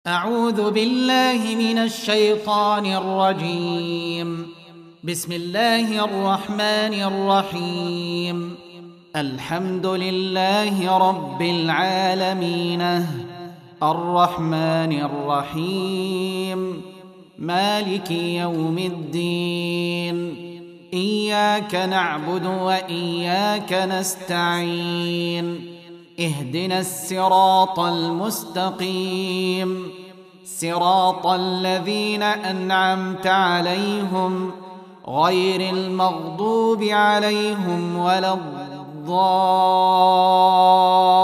أعوذ بالله من الشيطان الرجيم. بسم الله الرحمن الرحيم. الحمد لله رب العالمين الرحمن الرحيم مالك يوم الدين. إياك نعبد وإياك نستعين. اهدنا الصراط المستقيم صراط الذين أنعمت عليهم غير المغضوب عليهم ولا الضالين.